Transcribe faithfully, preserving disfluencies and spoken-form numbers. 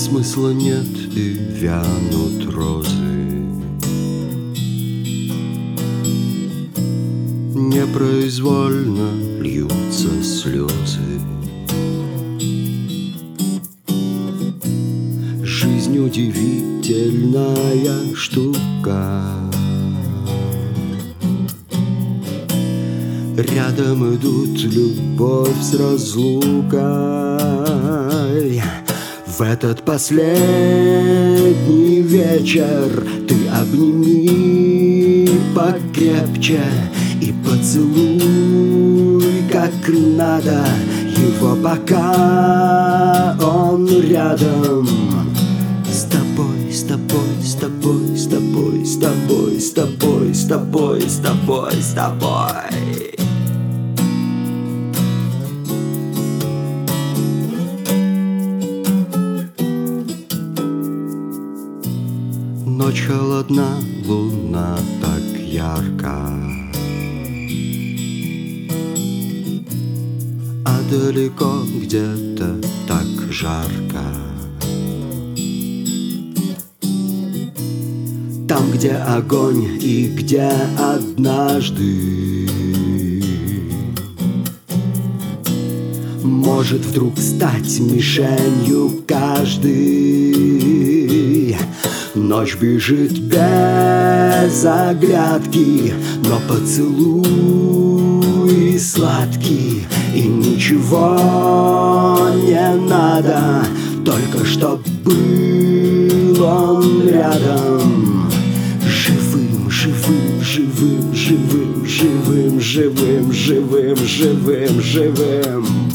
Смысла нет и вянут розы, непроизвольно льются слезы. Жизнь удивительная штука. Рядом идут любовь с разлукой. В этот последний вечер ты обними покрепче и поцелуй как надо его, пока он рядом. С тобой, с тобой, с тобой, с тобой, с тобой, с тобой, с тобой, с тобой, с тобой. Ночь холодна, луна так ярко, а далеко где-то так жарко. Там, где огонь и где однажды может вдруг стать мишенью каждый. Ночь бежит без оглядки, но поцелуй сладкий. И ничего не надо, только чтоб был он рядом. Живым, живым, живым, живым, живым, живым, живым, живым, живым.